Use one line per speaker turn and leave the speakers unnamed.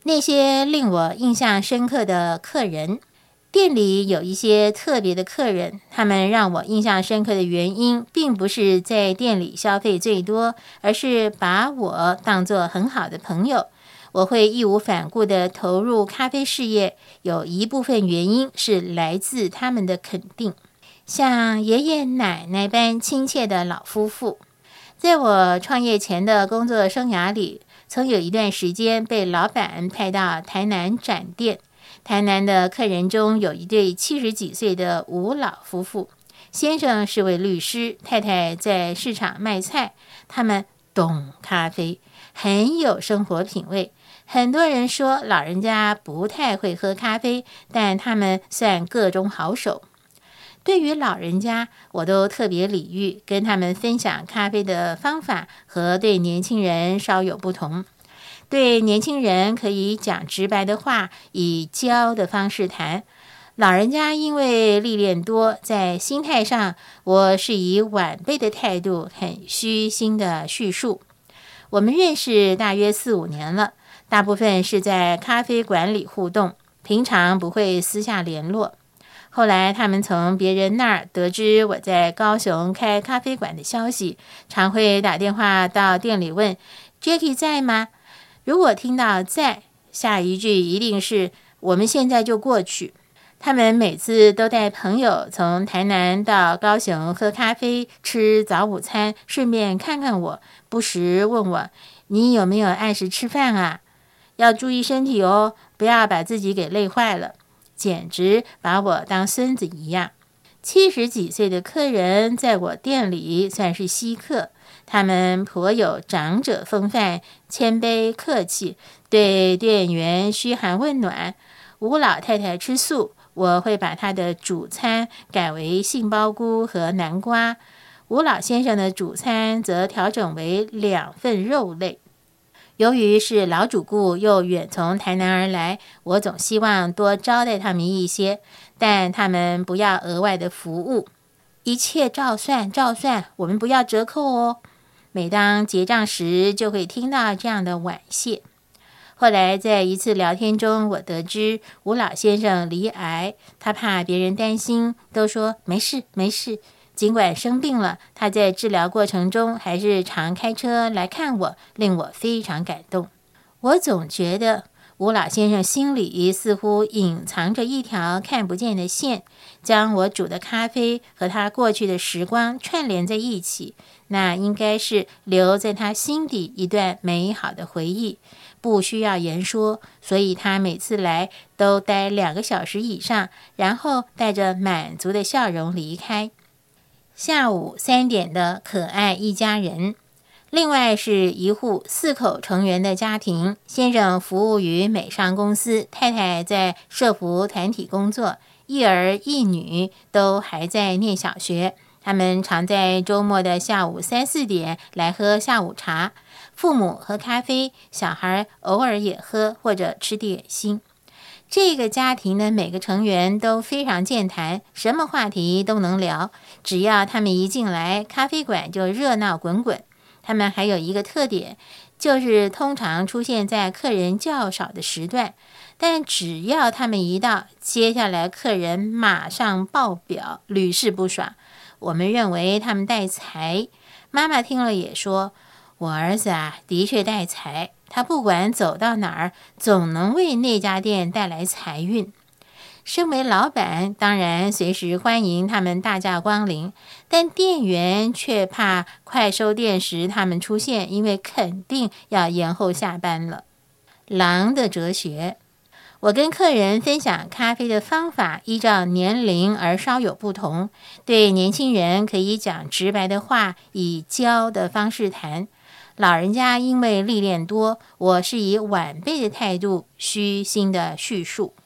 那些令我印象深刻的客人，店里有一些特别的客人，他们让我印象深刻的原因，并不是在店里消费最多，而是把我当作很好的朋友。我会义无反顾地投入咖啡事业，有一部分原因是来自他们的肯定。像爷爷奶奶般亲切的老夫妇，在我创业前的工作生涯里，曾有一段时间被老板派到台南展店。台南的客人中有一对70几岁的吴老夫妇，先生是位律师，太太在市场卖菜。他们懂咖啡，很有生活品味。很多人说老人家不太会喝咖啡，但他们算个中好手。对于老人家，我都特别礼遇，跟他们分享咖啡的方法和对年轻人稍有不同。对年轻人可以讲直白的话，以教的方式谈。老人家因为历练多，在心态上，我是以晚辈的态度，很虚心的叙述。我们认识大约4、5年了，大部分是在咖啡馆里互动，平常不会私下联络。后来他们从别人那儿得知我在高雄开咖啡馆的消息，常会打电话到店里问 Jackie 在吗？如果听到在，下一句一定是我们现在就过去。他们每次都带朋友从台南到高雄喝咖啡、吃早午餐，顺便看看我，不时问我你有没有按时吃饭啊？要注意身体哦，不要把自己给累坏了。简直把我当孙子一样。70几岁的客人在我店里算是稀客，他们颇有长者风范，谦卑客气，对店员嘘寒问暖。吴老太太吃素，我会把她的主餐改为杏鲍菇和南瓜，吴老先生的主餐则调整为2份肉类。由于是老主顾又远从台南而来，我总希望多招待他们一些，但他们不要额外的服务，一切照算，我们不要折扣哦。每当结账时，就会听到这样的婉谢。后来在一次聊天中，我得知吴老先生罹癌，他怕别人担心，都说没事没事。尽管生病了，他在治疗过程中还是常开车来看我，令我非常感动。我总觉得吴老先生心里似乎隐藏着一条看不见的线，将我煮的咖啡和他过去的时光串联在一起，那应该是留在他心底一段美好的回忆，不需要言说，所以他每次来都待2个小时以上，然后带着满足的笑容离开。下午3点的可爱一家人，另外是一户4口成员的家庭，先生服务于美商公司，太太在社福团体工作，一儿一女都还在念小学。他们常在周末的下午3、4点来喝下午茶，父母喝咖啡，小孩偶尔也喝或者吃点心。这个家庭的每个成员都非常健谈，什么话题都能聊，只要他们一进来，咖啡馆就热闹滚滚。他们还有一个特点，就是通常出现在客人较少的时段，但只要他们一到，接下来客人马上爆表，屡试不爽。我们认为他们带财，妈妈听了也说，我儿子啊，的确带财，他不管走到哪儿，总能为那家店带来财运。身为老板，当然随时欢迎他们大驾光临，但店员却怕快收店时他们出现，因为肯定要延后下班了。狼的哲学，我跟客人分享咖啡的方法，依照年龄而稍有不同。对年轻人可以讲直白的话，以教的方式谈。老人家因为历练多，我是以晚辈的态度虚心的叙述。